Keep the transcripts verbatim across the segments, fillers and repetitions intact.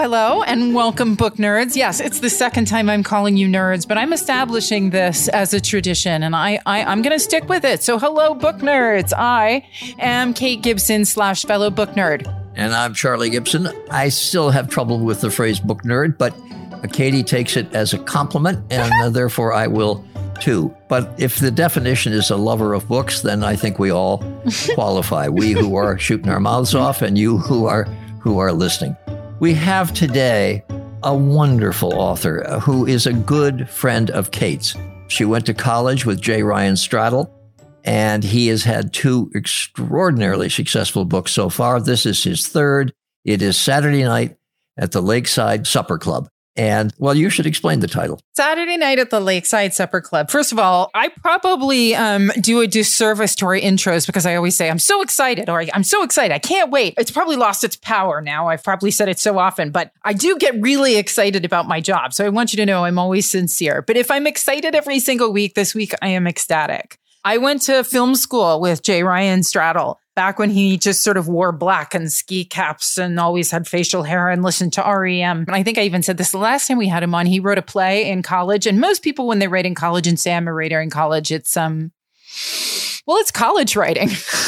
Hello and welcome, book nerds. Yes, it's the second time I'm calling you nerds, but I'm establishing this as a tradition, and I, I, I'm going to stick with it. So hello, book nerds. I am Kate Gibson slash fellow book nerd. And I'm Charlie Gibson. I still have trouble with the phrase book nerd, but Katie takes it as a compliment, and uh, therefore I will too. But if the definition is a lover of books, then I think we all qualify. We who are shooting our mouths off and you who are who are listening. We have today a wonderful author who is a good friend of Kate's. She went to college with J. Ryan Stradal, and he has had two extraordinarily successful books so far. This is his third. It is Saturday Night at the Lakeside Supper Club. And, well, you should explain the title. Saturday Night at the Lakeside Supper Club. First of all, I probably um, do a disservice to our intros because I always say, I'm so excited, or I'm so excited. I can't wait. It's probably lost its power now. I've probably said it so often, but I do get really excited about my job. So I want you to know I'm always sincere. But if I'm excited every single week, this week I am ecstatic. I went to film school with J. Ryan Stradal back when he just sort of wore black and ski caps and always had facial hair and listened to R E M. And I think I even said this the last time we had him on. He wrote a play in college. And most people, when they write in college and say I'm a writer in college, it's, um, well, it's college writing.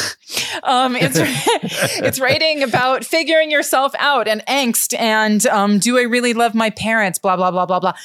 um, it's it's writing about figuring yourself out and angst and um, do I really love my parents, blah, blah, blah, blah, blah.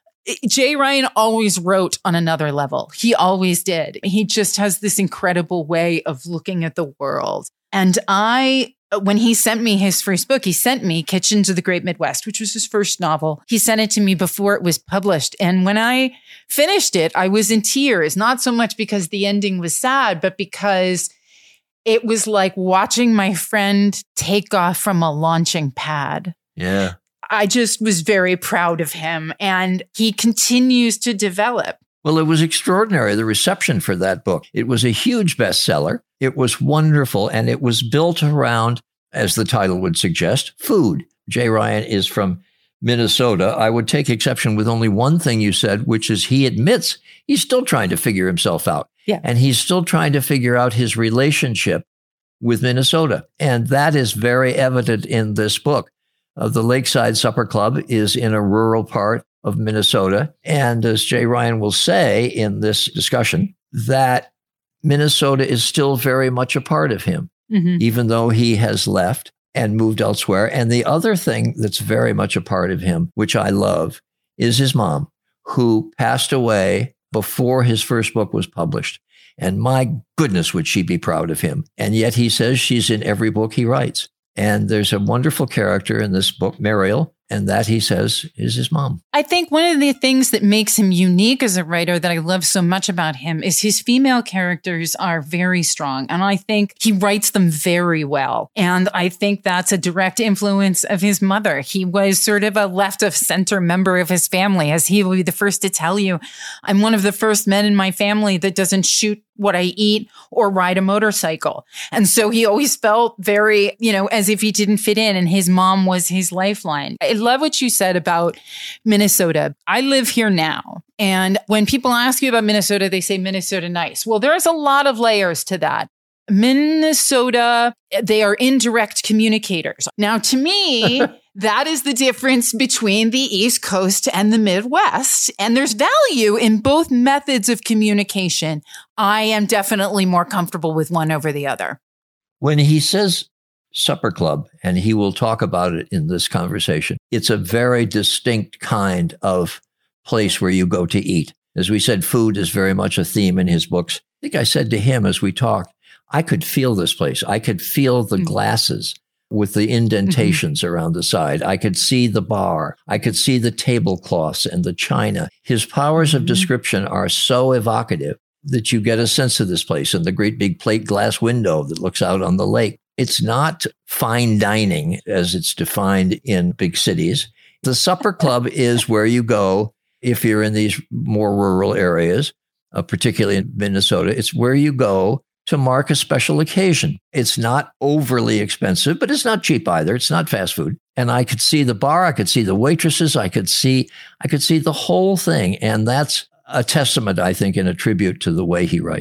J. Ryan always wrote on another level. He always did. He just has this incredible way of looking at the world. And I, when he sent me his first book, he sent me Kitchens of the Great Midwest, which was his first novel. He sent it to me before it was published. And when I finished it, I was in tears, not so much because the ending was sad, but because it was like watching my friend take off from a launching pad. Yeah. I just was very proud of him, and he continues to develop. Well, it was extraordinary, the reception for that book. It was a huge bestseller. It was wonderful, and it was built around, as the title would suggest, food. J. Ryan is from Minnesota. I would take exception with only one thing you said, which is he admits he's still trying to figure himself out. Yeah. And he's still trying to figure out his relationship with Minnesota. And that is very evident in this book. Uh, the Lakeside Supper Club is in a rural part of Minnesota. And as J. Ryan will say in this discussion, that Minnesota is still very much a part of him, mm-hmm. even though he has left and moved elsewhere. And the other thing that's very much a part of him, which I love, is his mom, who passed away before his first book was published. And my goodness, would she be proud of him. And yet he says she's in every book he writes. And there's a wonderful character in this book, Mariel, and that, he says, is his mom. I think one of the things that makes him unique as a writer that I love so much about him is his female characters are very strong. And I think he writes them very well. And I think that's a direct influence of his mother. He was sort of a left of center member of his family, as he will be the first to tell you. I'm one of the first men in my family that doesn't shoot what I eat or ride a motorcycle. And so he always felt very, you know, as if he didn't fit in, and his mom was his lifeline. I love what you said about Minnesota. I live here now. And when people ask you about Minnesota, they say Minnesota nice. Well, there's a lot of layers to that. Minnesota, they are indirect communicators. Now, to me, that is the difference between the East Coast and the Midwest. And there's value in both methods of communication. I am definitely more comfortable with one over the other. When he says supper club, and he will talk about it in this conversation, it's a very distinct kind of place where you go to eat. As we said, food is very much a theme in his books. I think I said to him as we talked, I could feel this place. I could feel the mm-hmm. glasses with the indentations mm-hmm. around the side. I could see the bar. I could see the tablecloths and the china. His powers mm-hmm. of description are so evocative that you get a sense of this place, and the great big plate glass window that looks out on the lake. It's not fine dining as it's defined in big cities. The supper club is where you go if you're in these more rural areas, uh, particularly in Minnesota. It's where you go to mark a special occasion. It's not overly expensive, but it's not cheap either. It's not fast food. And I could see the bar, I could see the waitresses, I could see, I could see the whole thing. And that's a testament, I think, and a tribute to the way he writes.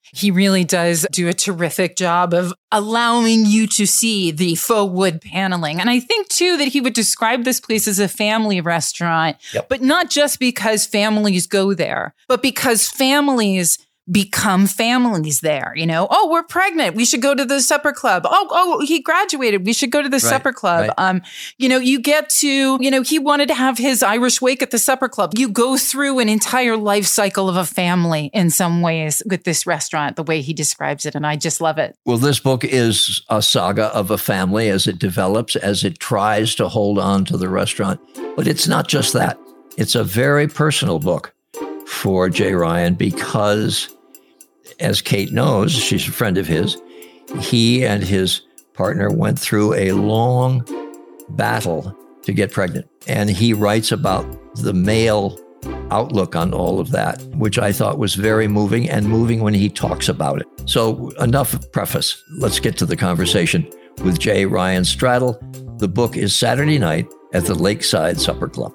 He really does do a terrific job of allowing you to see the faux wood paneling. And I think, too, that he would describe this place as a family restaurant, yep. but not just because families go there, but because families become families there. You know, oh, we're pregnant. We should go to the supper club. Oh, oh, he graduated. We should go to the right, supper club. Right. Um, you know, you get to, you know, he wanted to have his Irish wake at the supper club. You go through an entire life cycle of a family in some ways with this restaurant, the way he describes it. And I just love it. Well, this book is a saga of a family as it develops, as it tries to hold on to the restaurant. But it's not just that. It's a very personal book for Jay Ryan because, as Kate knows, she's a friend of his, he and his partner went through a long battle to get pregnant. And he writes about the male outlook on all of that, which I thought was very moving, and moving when he talks about it. So enough preface. Let's get to the conversation with Jay Ryan Straddle. The book is Saturday Night at the Lakeside Supper Club.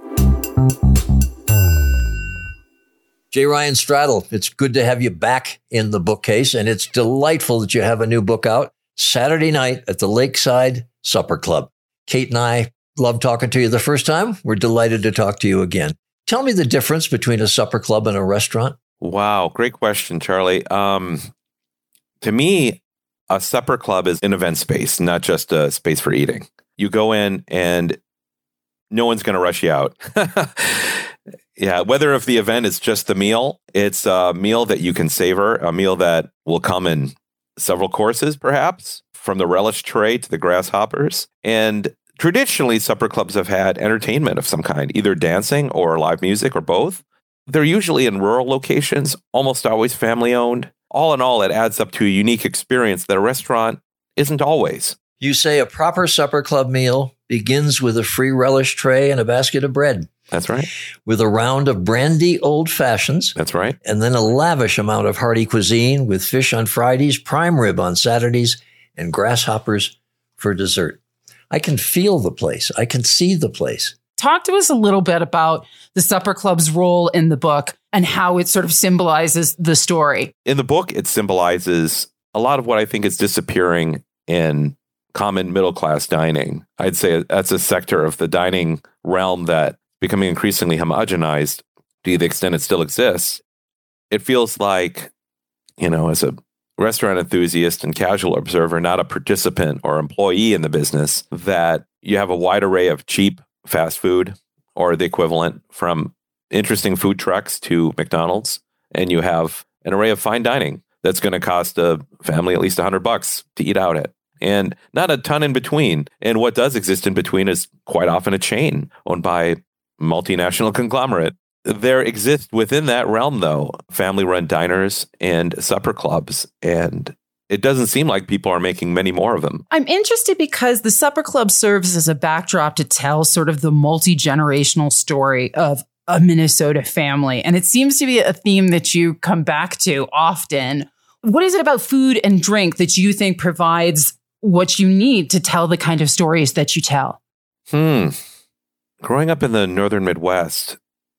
Jay Ryan Straddle, it's good to have you back in the bookcase, and it's delightful that you have a new book out, Saturday Night at the Lakeside Supper Club. Kate and I loved talking to you the first time. We're delighted to talk to you again. Tell me the difference between a supper club and a restaurant. Wow, great question, Charlie. Um, to me, a supper club is an event space, not just a space for eating. You go in and no one's going to rush you out. Yeah, whether if the event is just the meal, it's a meal that you can savor, a meal that will come in several courses, perhaps, from the relish tray to the grasshoppers. And traditionally, supper clubs have had entertainment of some kind, either dancing or live music or both. They're usually in rural locations, almost always family-owned. All in all, it adds up to a unique experience that a restaurant isn't always. You say a proper supper club meal begins with a free relish tray and a basket of bread. That's right. With a round of brandy old fashions. That's right. And then a lavish amount of hearty cuisine with fish on Fridays, prime rib on Saturdays, and grasshoppers for dessert. I can feel the place. I can see the place. Talk to us a little bit about the supper club's role in the book and how it sort of symbolizes the story. In the book, it symbolizes a lot of what I think is disappearing in common middle-class dining. I'd say that's a sector of the dining realm that becoming increasingly homogenized to the extent it still exists. It feels like, you know, as a restaurant enthusiast and casual observer, not a participant or employee in the business, that you have a wide array of cheap fast food or the equivalent, from interesting food trucks to McDonald's, and you have an array of fine dining that's going to cost a family at least a hundred bucks to eat out at. And not a ton in between. And what does exist in between is quite often a chain owned by multinational conglomerate. There exist within that realm, though, family-run diners and supper clubs, and it doesn't seem like people are making many more of them. I'm interested because the supper club serves as a backdrop to tell sort of the multi-generational story of a Minnesota family, and it seems to be a theme that you come back to often. What is it about food and drink that you think provides what you need to tell the kind of stories that you tell? Hmm. Growing up in the northern Midwest,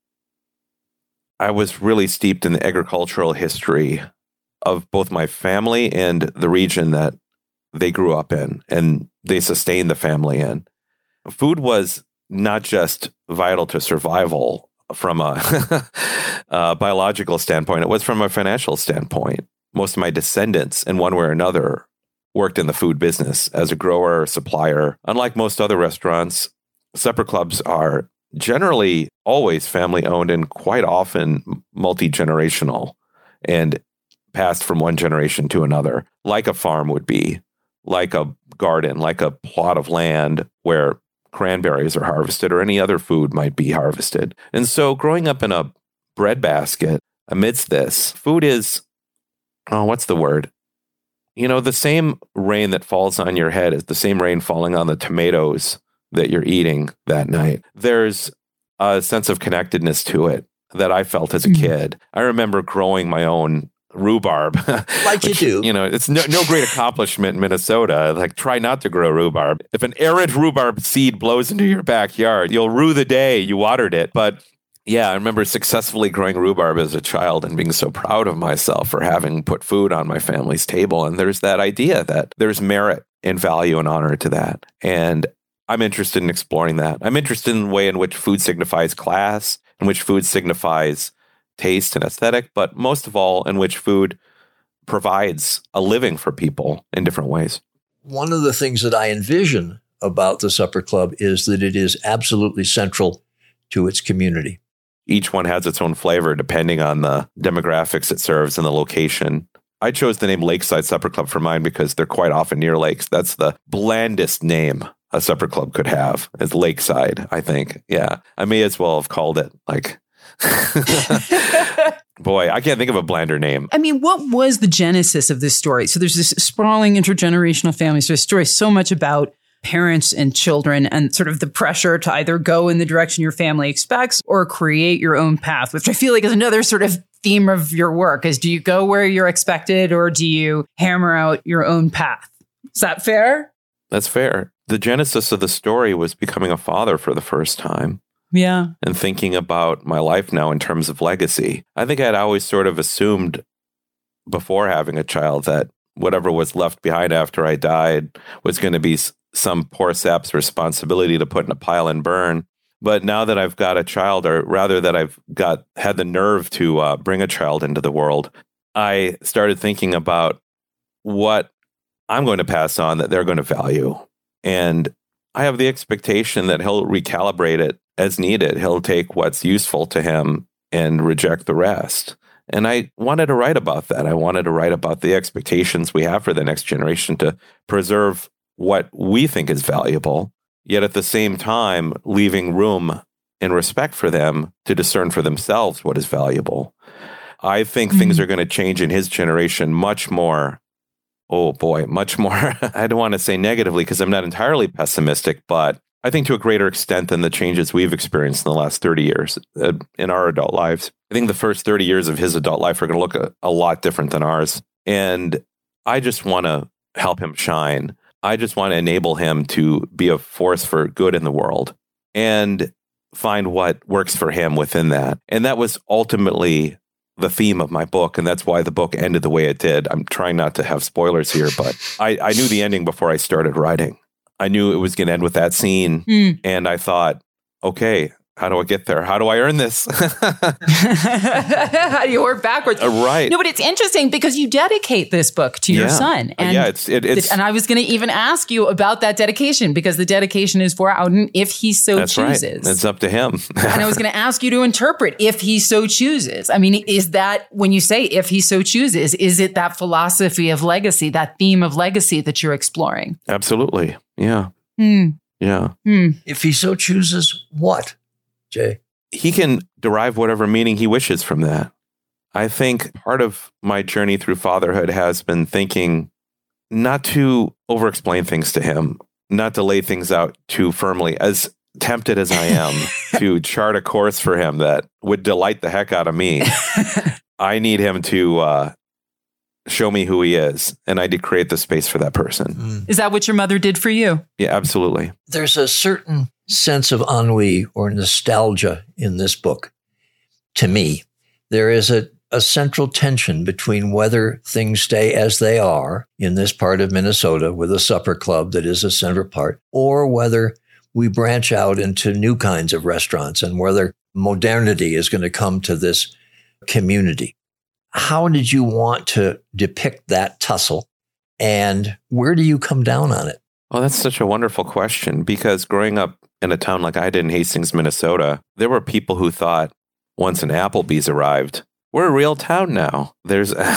I was really steeped in the agricultural history of both my family and the region that they grew up in and they sustained the family in. Food was not just vital to survival from a, a biological standpoint, it was from a financial standpoint. Most of my descendants, in one way or another, worked in the food business as a grower or supplier. Unlike most other restaurants, supper clubs are generally always family-owned and quite often multi-generational and passed from one generation to another, like a farm would be, like a garden, like a plot of land where cranberries are harvested or any other food might be harvested. And so growing up in a breadbasket amidst this, food is, oh, what's the word? You know, the same rain that falls on your head is the same rain falling on the tomatoes that you're eating that night. There's a sense of connectedness to it that I felt as a mm-hmm. kid. I remember growing my own rhubarb. Like which, you do. You know, it's no, no great accomplishment in Minnesota. Like, try not to grow rhubarb. If an errant rhubarb seed blows into your backyard, you'll rue the day you watered it. But Yeah, I remember successfully growing rhubarb as a child and being so proud of myself for having put food on my family's table. And there's that idea that there's merit and value and honor to that. And I'm interested in exploring that. I'm interested in the way in which food signifies class, in which food signifies taste and aesthetic, but most of all, in which food provides a living for people in different ways. One of the things that I envision about the Supper Club is that it is absolutely central to its community. Each one has its own flavor depending on the demographics it serves and the location. I chose the name Lakeside Supper Club for mine because they're quite often near lakes. That's the blandest name a supper club could have, is Lakeside, I think. Yeah, I may as well have called it like... Boy, I can't think of a blander name. I mean, what was the genesis of this story? So there's this sprawling intergenerational family. So a story so much about parents and children and sort of the pressure to either go in the direction your family expects or create your own path, which I feel like is another sort of theme of your work, is do you go where you're expected or do you hammer out your own path? Is that fair? That's fair. The genesis of the story was becoming a father for the first time. Yeah. And thinking about my life now in terms of legacy. I think I'd always sort of assumed before having a child that whatever was left behind after I died was going to be some poor sap's responsibility to put in a pile and burn. But now that I've got a child, or rather that I've got had the nerve to uh, bring a child into the world, I started thinking about what I'm going to pass on that they're going to value. And I have the expectation that he'll recalibrate it as needed. He'll take what's useful to him and reject the rest. And I wanted to write about that. I wanted to write about the expectations we have for the next generation to preserve what we think is valuable, yet at the same time, leaving room and respect for them to discern for themselves what is valuable. I think mm-hmm. things are going to change in his generation much more. Oh boy, much more. I don't want to say negatively because I'm not entirely pessimistic, but I think to a greater extent than the changes we've experienced in the last thirty years uh, in our adult lives. I think the first thirty years of his adult life are going to look a, a lot different than ours. And I just want to help him shine. I just want to enable him to be a force for good in the world and find what works for him within that. And that was ultimately the theme of my book. And that's why the book ended the way it did. I'm trying not to have spoilers here, but I, I knew the ending before I started writing. I knew it was going to end with that scene. Mm. And I thought, okay, how do I get there? How do I earn this? How do you work backwards? Uh, right. No, but it's interesting because you dedicate this book to yeah. your son. And, uh, yeah, it's, it, it's... And I was going to even ask you about that dedication because the dedication is for Auden if he so That's chooses. Right. It's up to him. And I was going to ask you to interpret if he so chooses. I mean, is that, when you say if he so chooses, is it that philosophy of legacy, that theme of legacy that you're exploring? Absolutely. Yeah. Hmm. Yeah. Hmm. If he so chooses, what? Jay? He can derive whatever meaning he wishes from that. I think part of my journey through fatherhood has been thinking not to over-explain things to him, not to lay things out too firmly, as tempted as I am to chart a course for him that would delight the heck out of me. I need him to uh, show me who he is, and I did create the space for that person. Mm. Is that what your mother did for you? Yeah, absolutely. There's a certain sense of ennui or nostalgia in this book. To me, there is a, a central tension between whether things stay as they are in this part of Minnesota with a supper club that is a center part, or whether we branch out into new kinds of restaurants and whether modernity is going to come to this community. How did you want to depict that tussle, and where do you come down on it? Well, that's such a wonderful question, because growing up in a town like I did in Hastings, Minnesota, there were people who thought once an Applebee's arrived, we're a real town now. There's we're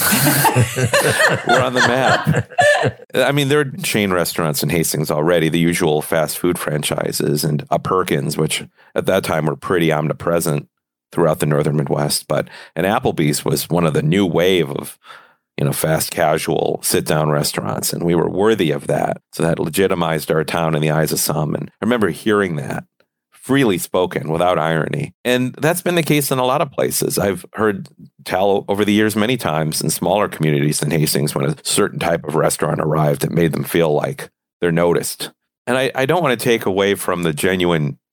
on the map. I mean, there are chain restaurants in Hastings already, the usual fast food franchises, and a Perkins, which at that time were pretty omnipresent throughout the northern Midwest. But an Applebee's was one of the new wave of, you know, fast casual sit-down restaurants. And we were worthy of that. So that legitimized our town in the eyes of some. And I remember hearing that freely spoken without irony. And that's been the case in a lot of places. I've heard tell over the years many times in smaller communities than Hastings when a certain type of restaurant arrived, it made them feel like they're noticed. And I, I don't want to take away from the genuine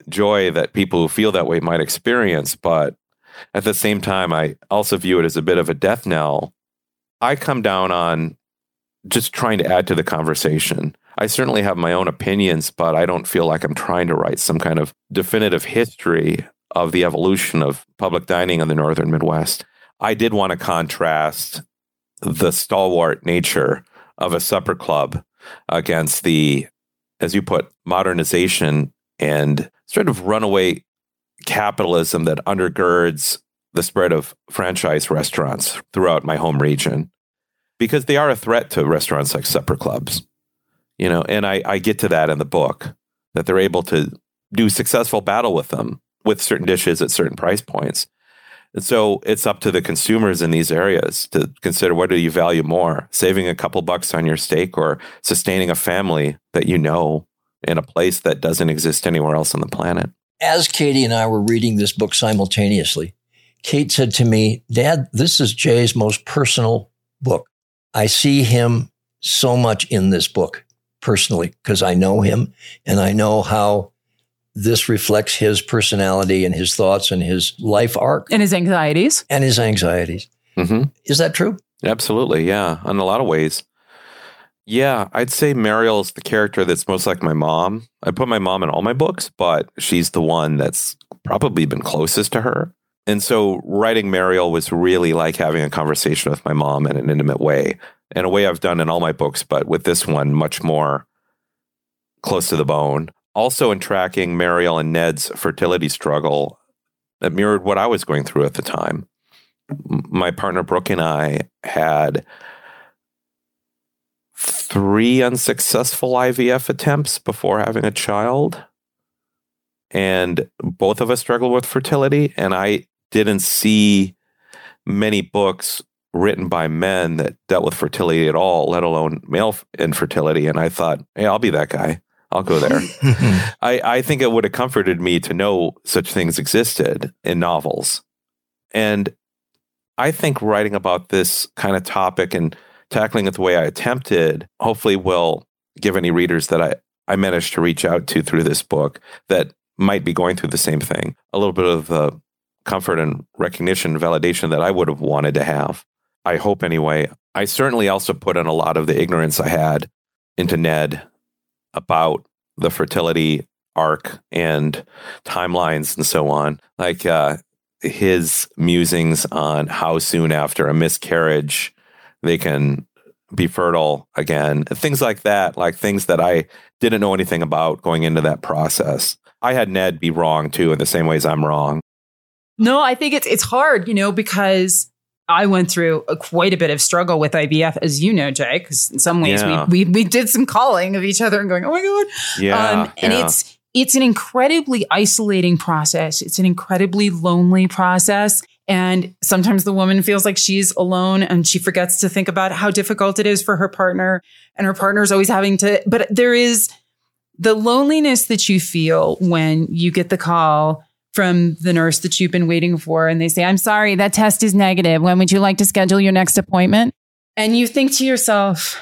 joy that people who feel that way might experience. But at the same time, I also view it as a bit of a death knell. I come down on just trying to add to the conversation. I certainly have my own opinions, but I don't feel like I'm trying to write some kind of definitive history of the evolution of public dining in the Northern Midwest. I did want to contrast the stalwart nature of a supper club against the, as you put, modernization and sort of runaway capitalism that undergirds the spread of franchise restaurants throughout my home region, because they are a threat to restaurants like supper clubs. You know, and I, I get to that in the book, that they're able to do successful battle with them, with certain dishes at certain price points. And so it's up to the consumers in these areas to consider, what do you value more, saving a couple bucks on your steak or sustaining a family that you know in a place that doesn't exist anywhere else on the planet. As Katie and I were reading this book simultaneously, Kate said to me, Dad, this is Jay's most personal book. I see him so much in this book personally because I know him and I know how this reflects his personality and his thoughts and his life arc. And his anxieties. And his anxieties. Mm-hmm. Is that true? Absolutely, yeah, in a lot of ways. Yeah, I'd say Mariel's the character that's most like my mom. I put my mom in all my books, but she's the one that's probably been closest to her. And so writing Mariel was really like having a conversation with my mom in an intimate way, in a way I've done in all my books, but with this one, much more close to the bone. Also in tracking Mariel and Ned's fertility struggle, it mirrored what I was going through at the time. My partner Brooke and I had three unsuccessful I V F attempts before having a child. And both of us struggled with fertility. And I didn't see many books written by men that dealt with fertility at all, let alone male infertility. And I thought, hey, I'll be that guy. I'll go there. I, I think it would have comforted me to know such things existed in novels. And I think writing about this kind of topic and tackling it the way I attempted, hopefully will give any readers that I, I managed to reach out to through this book that might be going through the same thing, a little bit of the comfort and recognition and validation that I would have wanted to have. I hope anyway. I certainly also put in a lot of the ignorance I had into Ned about the fertility arc and timelines and so on. Like uh, his musings on how soon after a miscarriage they can be fertile again. Things like that, like things that I didn't know anything about going into that process. I had Ned be wrong too, in the same ways I'm wrong. No, I think it's it's hard, you know, because I went through a, quite a bit of struggle with I V F, as you know, Jay, because in some ways yeah. we, we we did some calling of each other and going, oh my God. Yeah, um, and yeah. it's it's an incredibly isolating process. It's an incredibly lonely process. And sometimes the woman feels like she's alone and she forgets to think about how difficult it is for her partner. And her partner is always having to, but there is the loneliness that you feel when you get the call from the nurse that you've been waiting for. And they say, I'm sorry, that test is negative. When would you like to schedule your next appointment? And you think to yourself,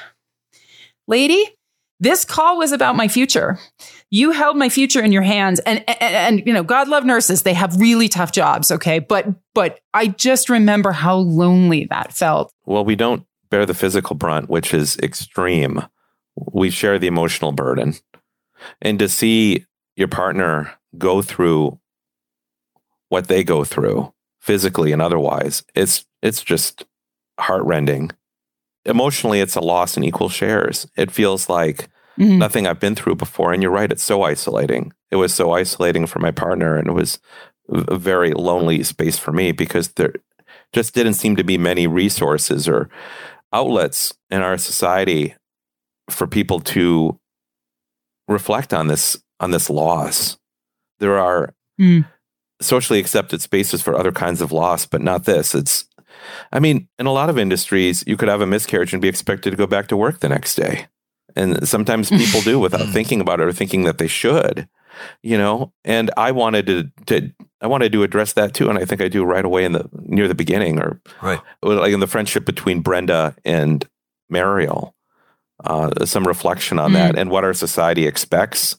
lady, this call was about my future. You held my future in your hands. And, and, and, you know, God love nurses. They have really tough jobs. Okay. But, but I just remember how lonely that felt. Well, we don't bear the physical brunt, which is extreme. We share the emotional burden. And to see your partner go through what they go through physically and otherwise, it's, it's just heartrending. Emotionally, it's a loss in equal shares. It feels like mm-hmm. nothing I've been through before. And you're right, it's so isolating. It was so isolating for my partner, and it was a very lonely space for me because there just didn't seem to be many resources or outlets in our society for people to reflect on this, on this loss. There are mm. socially accepted spaces for other kinds of loss, but not this. It's, I mean, in a lot of industries, you could have a miscarriage and be expected to go back to work the next day. And sometimes people do without thinking about it or thinking that they should, you know, and I wanted to, to, I wanted to address that too. And I think I do right away in the, near the beginning, or right. like in the friendship between Brenda and Mariel, uh, some reflection on mm. that and what our society expects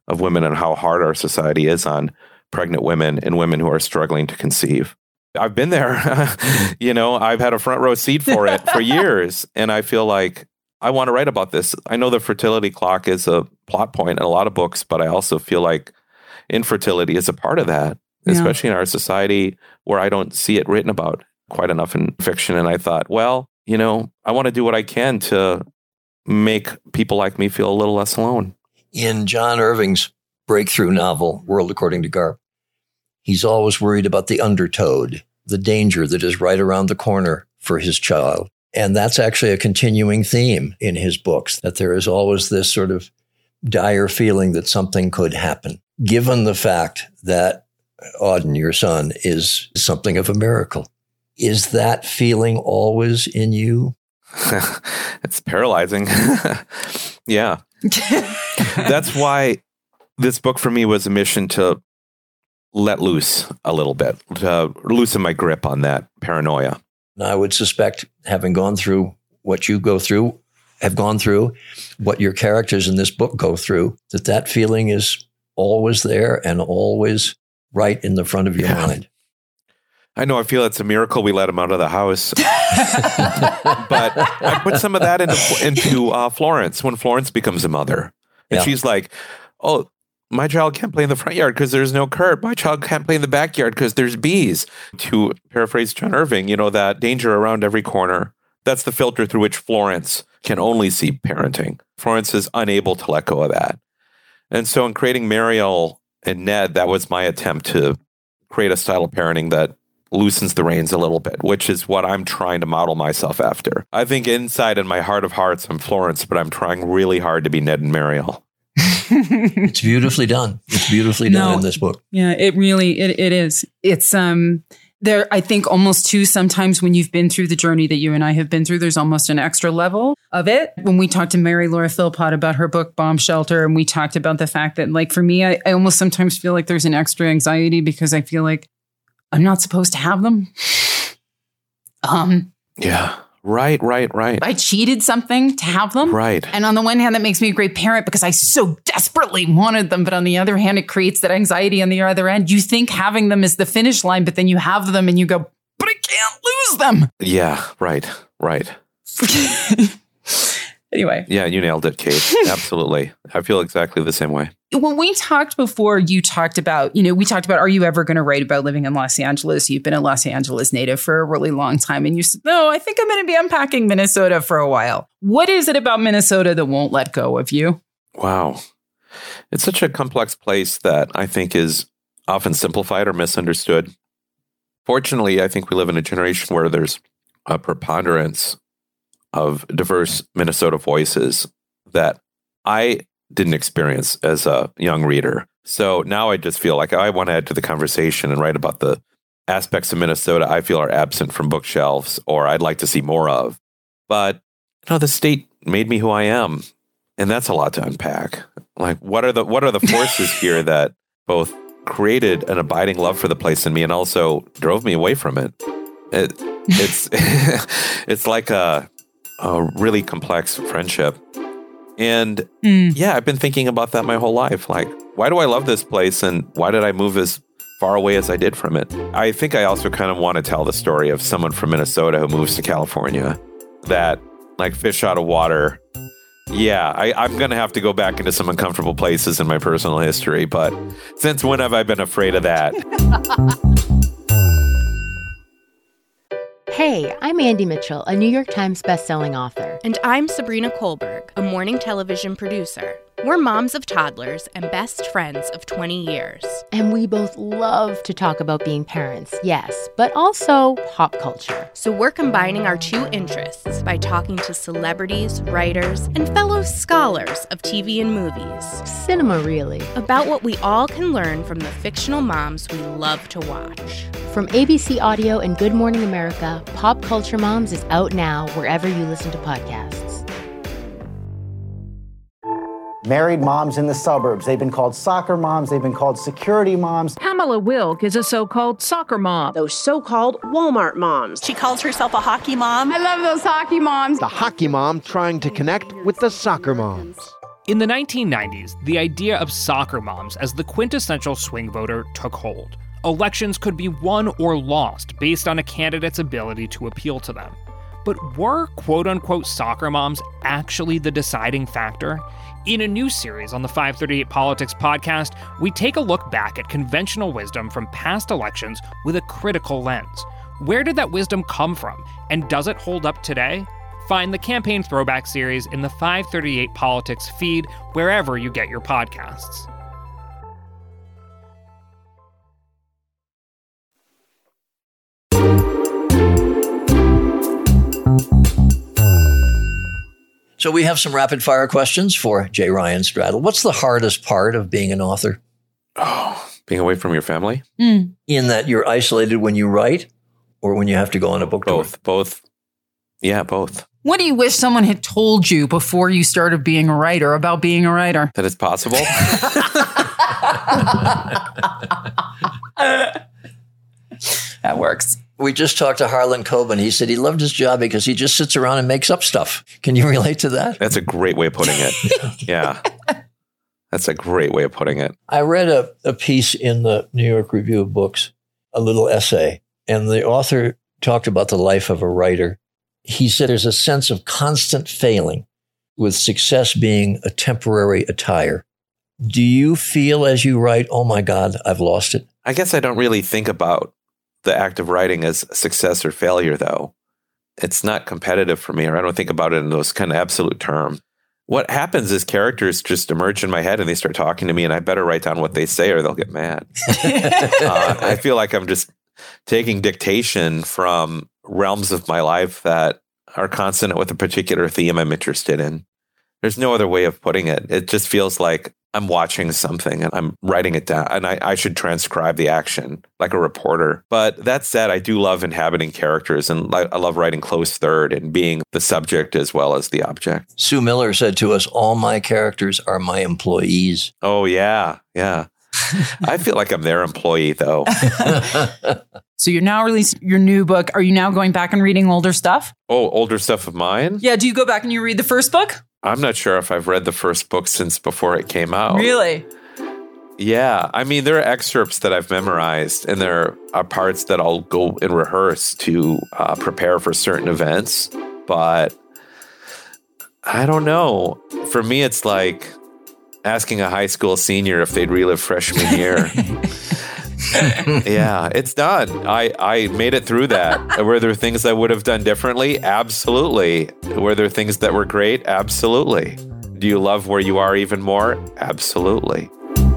of women and how hard our society is on pregnant women and women who are struggling to conceive. I've been there. You know, I've had a front row seat for it for years. And I feel like I want to write about this. I know the fertility clock is a plot point in a lot of books, but I also feel like infertility is a part of that, yeah. especially in our society where I don't see it written about quite enough in fiction. And I thought, well, you know, I want to do what I can to make people like me feel a little less alone. In John Irving's breakthrough novel, World According to Garp, he's always worried about the undertowed, the danger that is right around the corner for his child. And that's actually a continuing theme in his books, that there is always this sort of dire feeling that something could happen. Given the fact that Auden, your son, is something of a miracle, is that feeling always in you? It's paralyzing. Yeah. That's why this book for me was a mission to let loose a little bit, to loosen my grip on that paranoia. I would suspect, having gone through what you go through, have gone through, what your characters in this book go through, that that feeling is always there and always right in the front of your yeah. mind. I know. I feel it's a miracle we let him out of the house. But I put some of that into, into uh, Florence when Florence becomes a mother. And yeah. she's like, oh, my child can't play in the front yard because there's no curb. My child can't play in the backyard because there's bees. To paraphrase John Irving, you know, that danger around every corner. That's the filter through which Florence can only see parenting. Florence is unable to let go of that. And so in creating Mariel and Ned, that was my attempt to create a style of parenting that loosens the reins a little bit, which is what I'm trying to model myself after. I think inside in my heart of hearts, I'm Florence, but I'm trying really hard to be Ned and Mariel. It's beautifully done. It's beautifully done no, in this book. Yeah, it really, it it is. It's, um, there, I think almost too, sometimes when you've been through the journey that you and I have been through, there's almost an extra level of it. When we talked to Mary Laura Philpott about her book, Bomb Shelter, and we talked about the fact that, like, for me, I, I almost sometimes feel like there's an extra anxiety because I feel like I'm not supposed to have them. Um, yeah. Right, right, right. I cheated something to have them. Right. And on the one hand, that makes me a great parent because I so desperately wanted them. But on the other hand, it creates that anxiety on the other end. You think having them is the finish line, but then you have them and you go, but I can't lose them. Yeah, right, right. Anyway. Yeah, you nailed it, Kate. Absolutely. I feel exactly the same way. When we talked before, you talked about, you know, we talked about, are you ever going to write about living in Los Angeles? You've been a Los Angeles native for a really long time. And you said, no, I think I'm going to be unpacking Minnesota for a while. What is it about Minnesota that won't let go of you? Wow. It's such a complex place that I think is often simplified or misunderstood. Fortunately, I think we live in a generation where there's a preponderance of diverse Minnesota voices that I didn't experience as a young reader. So now I just feel like I want to add to the conversation and write about the aspects of Minnesota I feel are absent from bookshelves or I'd like to see more of. But, you know, the state made me who I am. And that's a lot to unpack. Like, what are the what are the forces here that both created an abiding love for the place in me and also drove me away from it? It it's it's like a a really complex friendship. And mm. yeah, I've been thinking about that my whole life. Like, why do I love this place? And why did I move as far away as I did from it? I think I also kind of want to tell the story of someone from Minnesota who moves to California that, like fish out of water. Yeah, I, I'm going to have to go back into some uncomfortable places in my personal history. But since when have I been afraid of that? Hey, I'm Andy Mitchell, a New York Times bestselling author. And I'm Sabrina Kohlberg, a morning television producer. We're moms of toddlers and best friends of twenty years. And we both love to talk about being parents, yes, but also pop culture. So we're combining our two interests by talking to celebrities, writers, and fellow scholars of T V and movies. Cinema, really. About what we all can learn from the fictional moms we love to watch. From A B C Audio and Good Morning America, Pop Culture Moms is out now wherever you listen to podcasts. Married moms in the suburbs. They've been called soccer moms. They've been called security moms. Pamela Wilk is a so-called soccer mom. Those so-called Walmart moms. She calls herself a hockey mom. I love those hockey moms. The hockey mom trying to connect with the soccer moms. In the nineteen nineties, the idea of soccer moms as the quintessential swing voter took hold. Elections could be won or lost based on a candidate's ability to appeal to them. But were quote-unquote soccer moms actually the deciding factor? In a new series on the five thirty-eight Politics podcast, we take a look back at conventional wisdom from past elections with a critical lens. Where did that wisdom come from, and does it hold up today? Find the Campaign Throwback series in the five thirty-eight Politics feed wherever you get your podcasts. So we have some rapid fire questions for J. Ryan Straddle. What's the hardest part of being an author? Oh, being away from your family? Mm. In that you're isolated when you write or when you have to go on a book tour? Both. Both. Yeah, both. What do you wish someone had told you before you started being a writer about being a writer? That it's possible. That works. We just talked to Harlan Coben. He said he loved his job because he just sits around and makes up stuff. Can you relate to that? That's a great way of putting it. Yeah. That's a great way of putting it. I read a, a piece in the New York Review of Books, a little essay, and the author talked about the life of a writer. He said there's a sense of constant failing, with success being a temporary attire. Do you feel as you write, oh my God, I've lost it? I guess I don't really think about the act of writing as success or failure, though. It's not competitive for me, or I don't think about it in those kind of absolute terms. What happens is characters just emerge in my head and they start talking to me, and I better write down what they say or they'll get mad. uh, I feel like I'm just taking dictation from realms of my life that are consonant with a particular theme I'm interested in. There's no other way of putting it. It just feels like I'm watching something and I'm writing it down, and I, I should transcribe the action like a reporter. But that said, I do love inhabiting characters, and I love writing close third and being the subject as well as the object. Sue Miller said to us, all my characters are my employees. Oh, yeah. Yeah. I feel like I'm their employee, though. So you're now releasing your new book. Are you now going back and reading older stuff? Oh, older stuff of mine? Yeah. Do you go back and you read the first book? I'm not sure if I've read the first book since before it came out. Really? Yeah. I mean, there are excerpts that I've memorized, and there are parts that I'll go and rehearse to uh, prepare for certain events. But I don't know. For me, it's like asking a high school senior if they'd relive freshman year. Yeah, it's done. I, I made it through that. Were there things I would have done differently? Absolutely. Were there things that were great? Absolutely. Do you love where you are even more? Absolutely.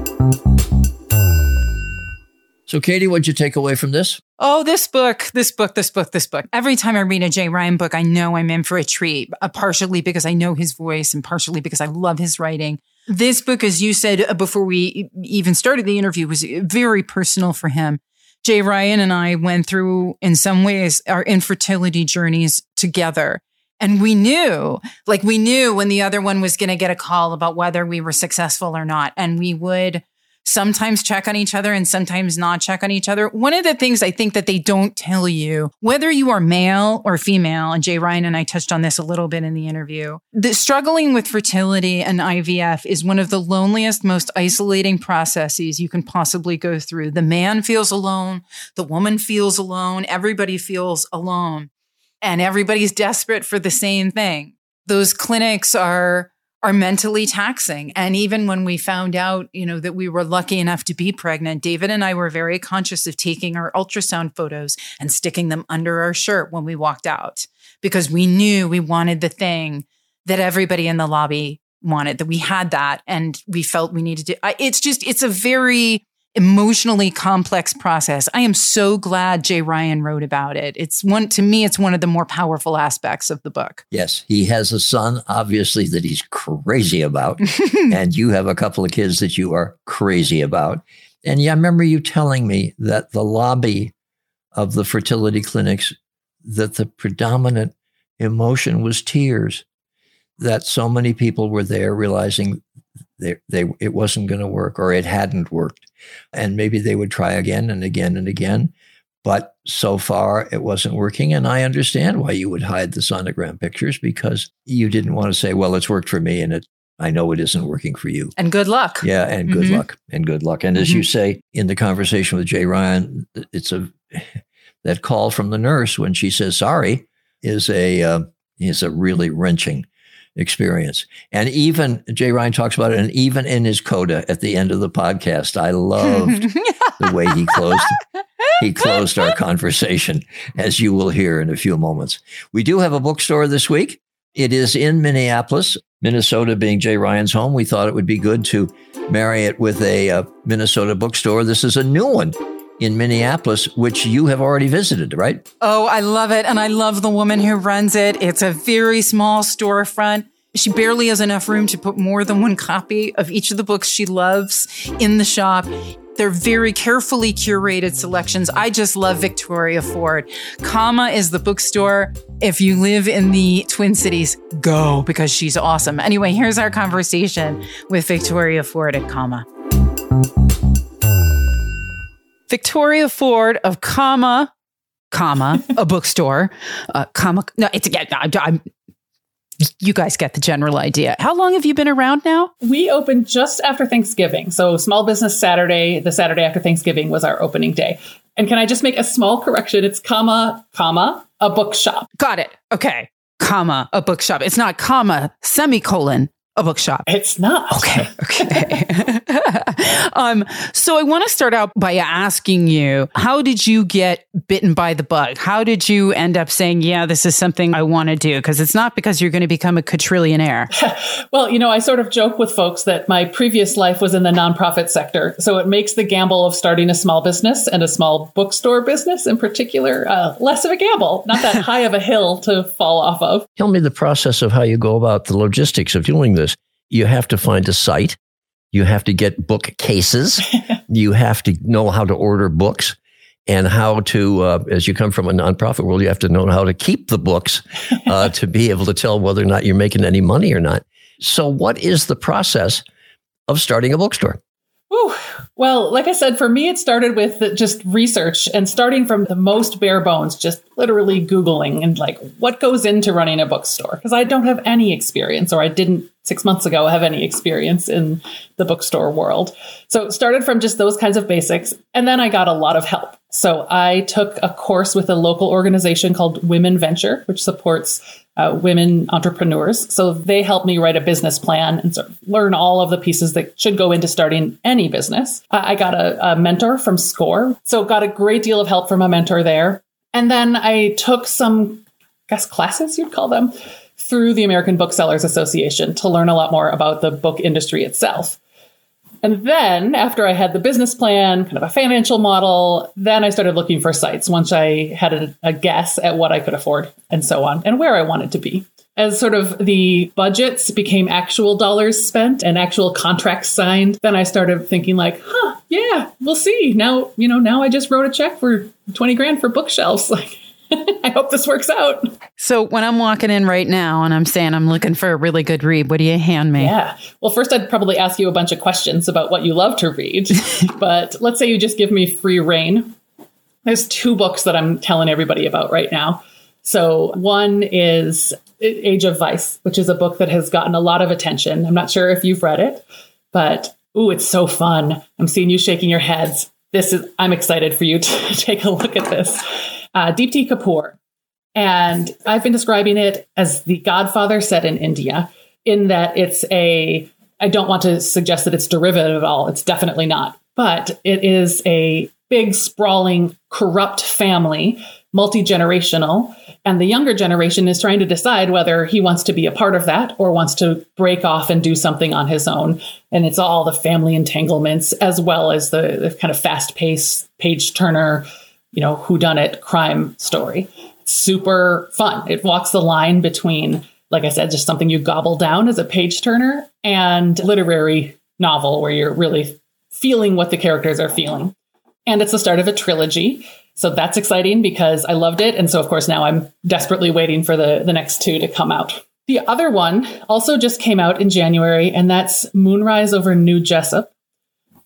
So, Katie, what'd you take away from this? Oh, this book, this book, this book, this book. Every time I read a J. Ryan book, I know I'm in for a treat, uh, partially because I know his voice and partially because I love his writing. This book, as you said uh, before we even started the interview, was very personal for him. J. Ryan and I went through, in some ways, our infertility journeys together. And we knew, like we knew when the other one was going to get a call about whether we were successful or not. And we would sometimes check on each other and sometimes not check on each other. One of the things I think that they don't tell you, whether you are male or female, and J. Ryan and I touched on this a little bit in the interview, the struggling with fertility and I V F is one of the loneliest, most isolating processes you can possibly go through. The man feels alone. The woman feels alone. Everybody feels alone. And everybody's desperate for the same thing. Those clinics are are mentally taxing. And even when we found out, you know, that we were lucky enough to be pregnant, David and I were very conscious of taking our ultrasound photos and sticking them under our shirt when we walked out, because we knew we wanted the thing that everybody in the lobby wanted, that we had that. And we felt we needed to, it's just, it's a very emotionally complex process. I am so glad J. Ryan wrote about it. It's one, to me, it's one of the more powerful aspects of the book. Yes, he has a son, obviously, that he's crazy about. And you have a couple of kids that you are crazy about. And yeah, I remember you telling me that the lobby of the fertility clinics, that the predominant emotion was tears, that so many people were there realizing They, they, it wasn't going to work, or it hadn't worked. And maybe they would try again and again and again. But so far, it wasn't working. And I understand why you would hide the sonogram pictures, because you didn't want to say, well, it's worked for me and it I know it isn't working for you. And good luck. Yeah, and good Mm-hmm. luck. And good luck. And as Mm-hmm. you say in the conversation with Jay Ryan, it's a that call from the nurse when she says sorry is a uh, is a really wrenching experience. And even Jay Ryan talks about it, and even in his coda at the end of the podcast, I loved the way he closed he closed our conversation, as you will hear in a few moments. We do have a bookstore this week. It is in Minneapolis, Minnesota being Jay Ryan's home. We thought it would be good to marry it with a uh, Minnesota bookstore. This is a new one in Minneapolis, which you have already visited, right? Oh, I love it. And I love the woman who runs it. It's a very small storefront. She barely has enough room to put more than one copy of each of the books she loves in the shop. They're very carefully curated selections. I just love Victoria Ford. Comma is the bookstore. If you live in the Twin Cities, go, because she's awesome. Anyway, here's our conversation with Victoria Ford at Comma. Victoria Ford of Comma, comma, a bookstore, uh, comma. No, it's again. No, I'm. You guys get the general idea. How long have you been around now? We opened just after Thanksgiving. So Small Business Saturday, the Saturday after Thanksgiving was our opening day. And can I just make a small correction? It's comma, comma, a bookshop. Got it. Okay. Comma, a bookshop. It's not comma, semicolon, a bookshop. It's not. Okay. Okay. um, so I want to start out by asking you, how did you get bitten by the bug? How did you end up saying, yeah, this is something I want to do? Because it's not because you're going to become a quadrillionaire. Well, you know, I sort of joke with folks that my previous life was in the nonprofit sector. So it makes the gamble of starting a small business and a small bookstore business in particular uh, less of a gamble, not that high of a hill to fall off of. Tell me the process of how you go about the logistics of doing this. You have to find a site. You have to get bookcases. You have to know how to order books and how to, uh, as you come from a nonprofit world, you have to know how to keep the books uh, to be able to tell whether or not you're making any money or not. So what is the process of starting a bookstore? Ooh. Well, like I said, for me, it started with just research and starting from the most bare bones, just literally Googling and like what goes into running a bookstore, because I don't have any experience, or I didn't six months ago have any experience in the bookstore world. So it started from just those kinds of basics. And then I got a lot of help. So I took a course with a local organization called Women Venture, which supports Uh, women entrepreneurs. So they helped me write a business plan and sort of learn all of the pieces that should go into starting any business. I, I got a, a mentor from SCORE. So got a great deal of help from a mentor there. And then I took some, I guess, classes, you'd call them, through the American Booksellers Association to learn a lot more about the book industry itself. And then after I had the business plan, kind of a financial model, then I started looking for sites once I had a, a guess at what I could afford and so on and where I wanted to be. As sort of the budgets became actual dollars spent and actual contracts signed, then I started thinking like, huh, yeah, we'll see. Now, you know, now I just wrote a check for twenty grand for bookshelves. Like, I hope this works out. So when I'm walking in right now and I'm saying I'm looking for a really good read, what do you hand me? Yeah. Well, first, I'd probably ask you a bunch of questions about what you love to read. But let's say you just give me free reign. There's two books that I'm telling everybody about right now. So one is Age of Vice, which is a book that has gotten a lot of attention. I'm not sure if you've read it, but ooh, it's so fun. I'm seeing you shaking your heads. This is, I'm excited for you to take a look at this. Uh, Deepti Kapoor. And I've been describing it as The Godfather set in India, in that it's a, I don't want to suggest that it's derivative at all. It's definitely not. But it is a big, sprawling, corrupt family, multi-generational. And the younger generation is trying to decide whether he wants to be a part of that or wants to break off and do something on his own. And it's all the family entanglements, as well as the, the kind of fast-paced, page-turner, you know, whodunit crime story. It's super fun. It walks the line between, like I said, just something you gobble down as a page turner and literary novel where you're really feeling what the characters are feeling. And it's the start of a trilogy. So that's exciting because I loved it. And so, of course, now I'm desperately waiting for the, the next two to come out. The other one also just came out in January, and that's Moonrise over New Jessup.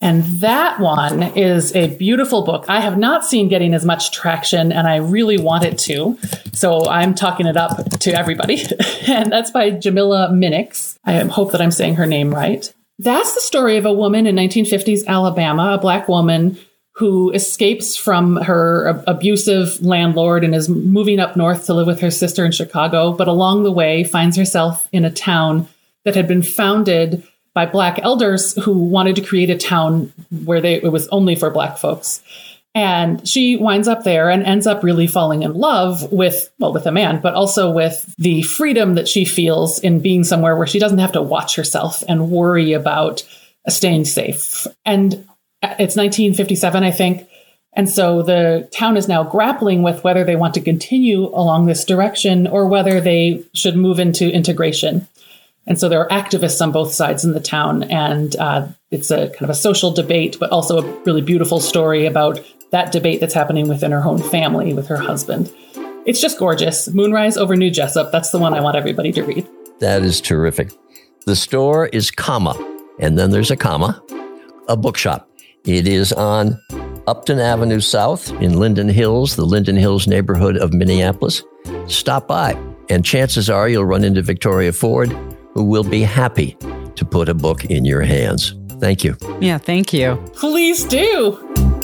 And that one is a beautiful book. I have not seen getting as much traction, and I really want it to. So I'm talking it up to everybody. And that's by Jamila Minix. I hope that I'm saying her name right. That's the story of a woman in nineteen fifties Alabama, a Black woman who escapes from her abusive landlord and is moving up north to live with her sister in Chicago, but along the way finds herself in a town that had been founded by Black elders who wanted to create a town where they, it was only for Black folks. And she winds up there and ends up really falling in love with, well, with a man, but also with the freedom that she feels in being somewhere where she doesn't have to watch herself and worry about staying safe. And it's nineteen fifty-seven, I think. And so the town is now grappling with whether they want to continue along this direction or whether they should move into integration. And so there are activists on both sides in the town. And uh, it's a kind of a social debate, but also a really beautiful story about that debate that's happening within her own family with her husband. It's just gorgeous. Moonrise over New Jessup. That's the one I want everybody to read. That is terrific. The store is comma, and then there's a comma, a bookshop. It is on Upton Avenue South in Linden Hills, the Linden Hills neighborhood of Minneapolis. Stop by, and chances are you'll run into Victoria Ford, who will be happy to put a book in your hands. Thank you. Yeah, thank you. Please do.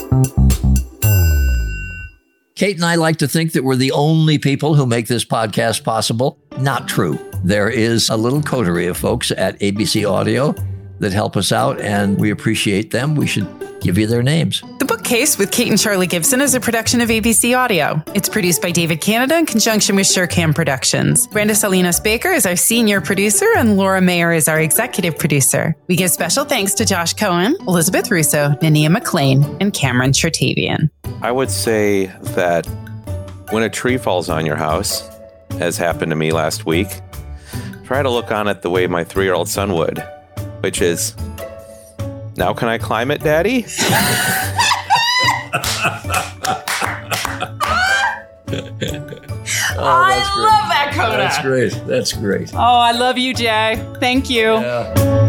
Kate and I like to think that we're the only people who make this podcast possible. Not true. There is a little coterie of folks at A B C Audio that help us out, and we appreciate them. We should give you their names. The Bookcase with Kate and Charlie Gibson is a production of A B C Audio. It's produced by David Canada in conjunction with Surecam Productions. Brenda Salinas Baker is our senior producer, and Laura Mayer is our executive producer. We give special thanks to Josh Cohen, Elizabeth Russo, Nania McLean, and Cameron Chertavian. I would say that when a tree falls on your house, as happened to me last week, try to look on it the way my three-year-old son would, which is, now can I climb it, Daddy? Oh, I love that, Coda. That's great. That's great. Oh, I love you, Jay. Thank you. Yeah.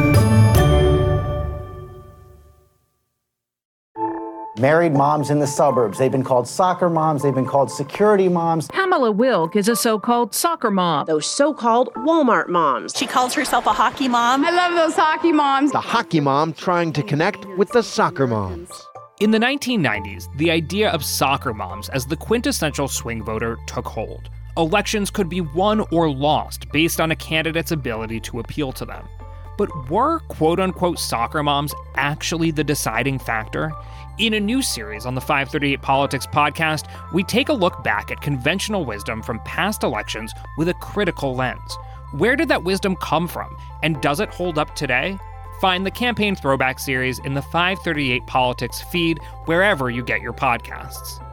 Married moms in the suburbs. They've been called soccer moms. They've been called security moms. Pamela Wilk is a so-called soccer mom. Those so-called Walmart moms. She calls herself a hockey mom. I love those hockey moms. The hockey mom trying to connect with the soccer moms. In the nineteen nineties, the idea of soccer moms as the quintessential swing voter took hold. Elections could be won or lost based on a candidate's ability to appeal to them. But were quote-unquote soccer moms actually the deciding factor? In a new series on the five thirty-eight Politics podcast, we take a look back at conventional wisdom from past elections with a critical lens. Where did that wisdom come from, and does it hold up today? Find the Campaign Throwback series in the five thirty-eight Politics feed wherever you get your podcasts.